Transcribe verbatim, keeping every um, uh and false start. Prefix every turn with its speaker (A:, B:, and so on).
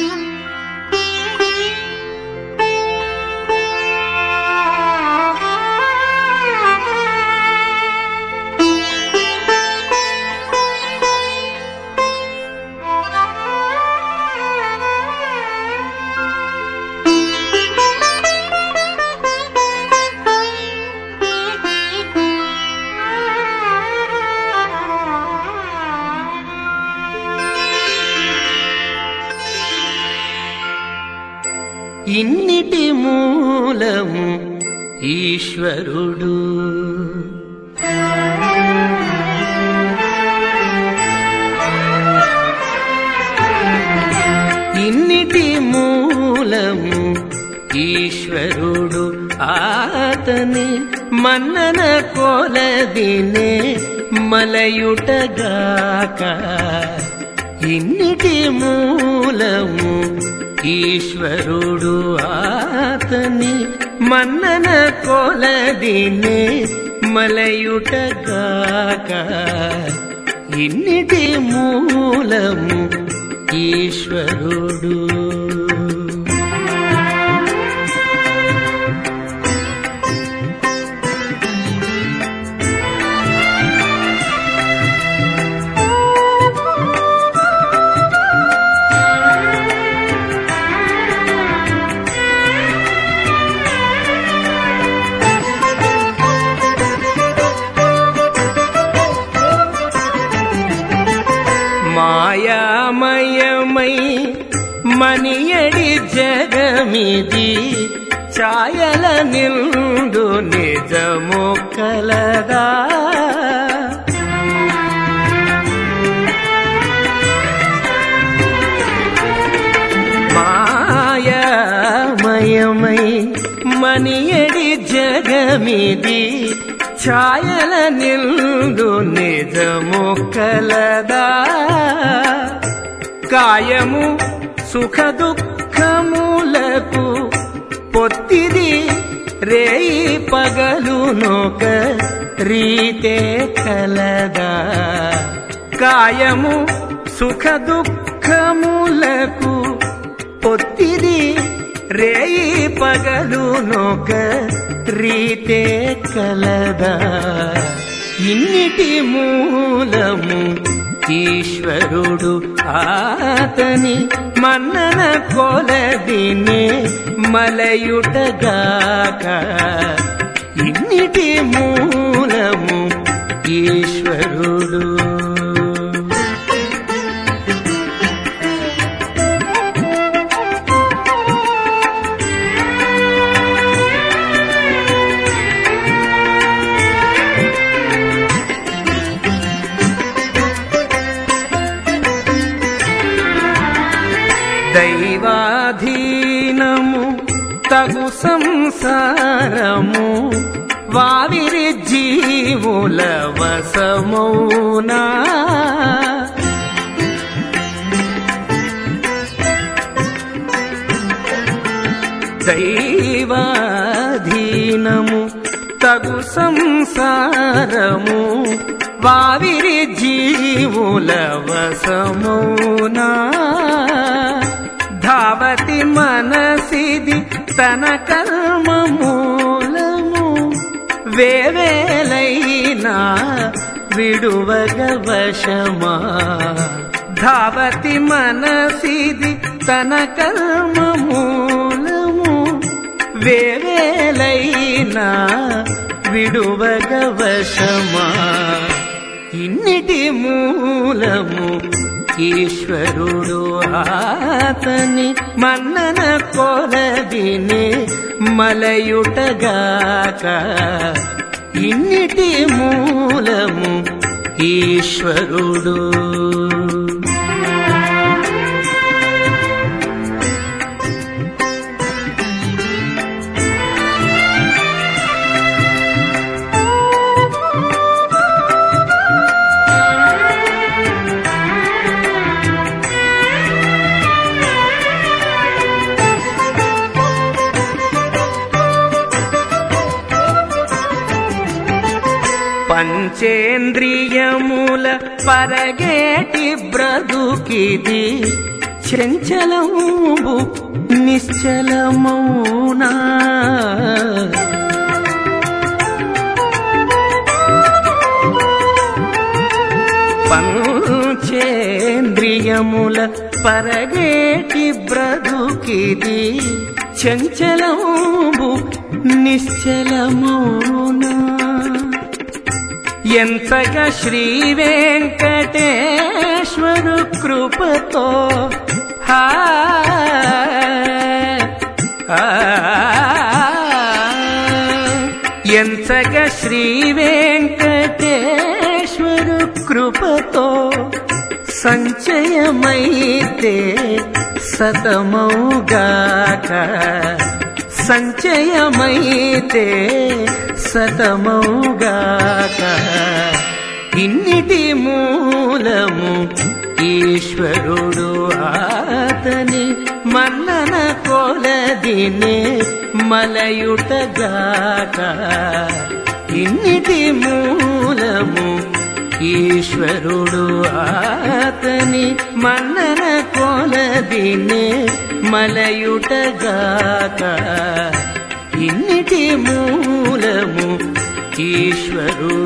A: ఇన్నిటి మూలము ఈశ్వరుడు. ఇన్నిటి మూలము ఈశ్వరుడు. ఆతని మన్నన కొలదినే మలయుటగాక. ఇన్నిటి మూలము ఈశ్వరుడు. ఆతని మన్నన కొలదినే మలయుటగాక. ఇన్నిటి మూలము ఈశ్వరుడు. మాయామయమై మనియడి జగమిది ఛాయల నిండు నిజము కలదా. మాయామయమై మనియడి జగమిది ఛాయల నిండు నిజము కలదా. కాయము సుఖ దుఃఖములకు పొత్తిది రేయి పగలునొక రీతే కలదా. కాయము సుఖ దుఃఖములకు పొత్తిది రేయి పగలునొక రీతే కలదా. ఇన్నిటి మూలము ఈశ్వరుడు. ఆతని మన్నన కొలదినే మలయుటగాక. ఇన్నిటి మూలము ఈశ్వరుడు. దైవాధీనము తగు సంసారము వావిరి జీవుల వశమౌనా. దైవాధీనము తగు సంసారము వావిరి జీవుల వశమౌనా. ధావతి మనసిది తన కర్మ మూలము వేవేలైనా విడువగ వశమా. ధావతి మనసిది తన కర్మ మూలము వేవేలైనా విడువగ వశమా. ఇన్నిటి మూలము ఈశ్వరుడు. ఆతని మన్నన కొలదినే మలయుటగాక. ఇన్నిటి మూలము ఈశ్వరుడు. పంచేంద్రియముల పరగేటి బ్రతుకిది చంచలంబు నిశ్చలమౌనా పంచేంద్రియముల పరగేటి బ్రతుకిది చంచలంబు నిశ్చలమౌనా ఎంతగా శ్రీ వెంకటేశ్వరు కృపతో హా ఎంతగా శ్రీ వెంకటేశ్వరు కృపతో సంచయమైతే సతమౌగాక సంచయమైతే సతమౌగాక ఇన్నిటి మూలము ఈశ్వరుడు ఆతని మన్నన కొలదినే మలయుటగాక ఇన్నిటి మూలము ఈశ్వరుడు ఆతని మన్నన కొలదినే మలయుటగాక ఇన్నిటి మూలము ఈశ్వరుడు